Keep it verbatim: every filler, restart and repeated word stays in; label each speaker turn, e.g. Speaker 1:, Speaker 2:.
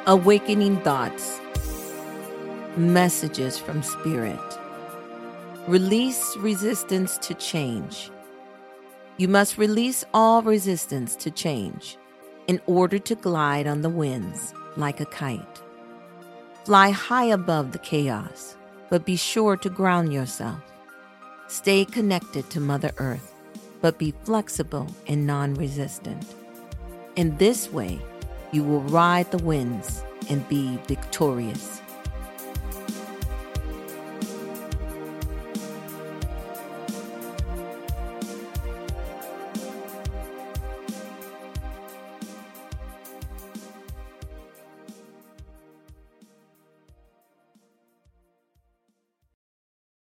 Speaker 1: Awakening thoughts. Messages from Spirit. Release resistance to change. You must release all resistance to change in order to glide on the winds like a kite. Fly high above the chaos, but be sure to ground yourself. Stay connected to Mother Earth, but be flexible and non-resistant. In this way, you will ride the winds and be victorious.